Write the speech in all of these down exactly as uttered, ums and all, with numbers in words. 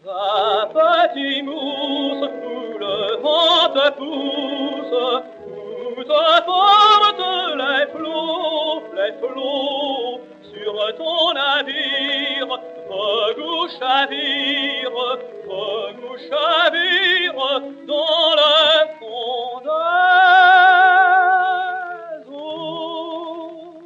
Va, petit mousse, où le vent te pousse, où te portent les flots, les flots, sur ton navire, vogue ou chavire, vogue ou chavire, dans le fond des eaux.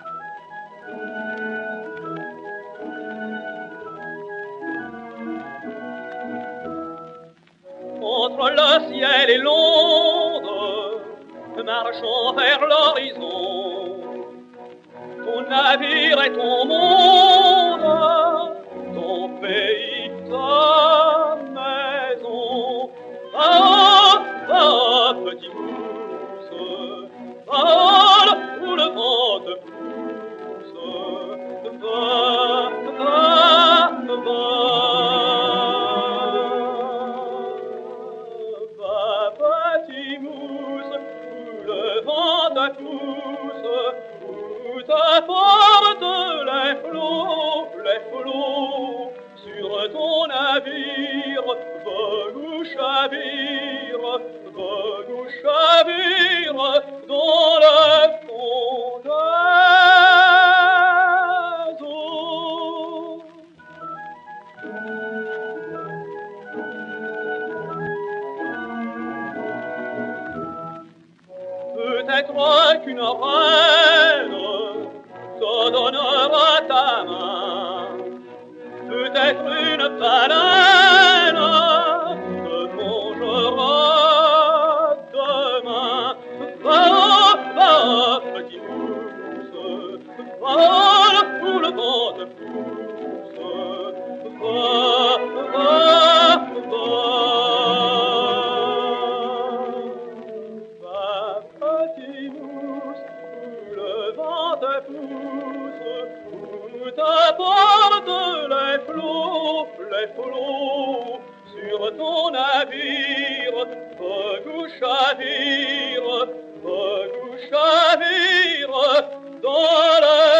Entre le ciel et l'onde, marchons vers l'horizon. Ton navire est ton monde, ton pays, ta maison. Va, va, petit mousse, vole où le vent te pousse. Va, va, va. Où t'apportent les flots, les flots, sur ton navire, vogue ou chavire, vogue ou chavire, dans le fond des eaux. Peut-être qu'une reine te donnera ta main, peut-être une baleine te mangera demain. Va, va, petit mousse, vole où le vent te pousse. Va, va, va. Où t'apportent les flots, les flots, sur ton navire, vogue ou chavire, vogue ou chavire, dans le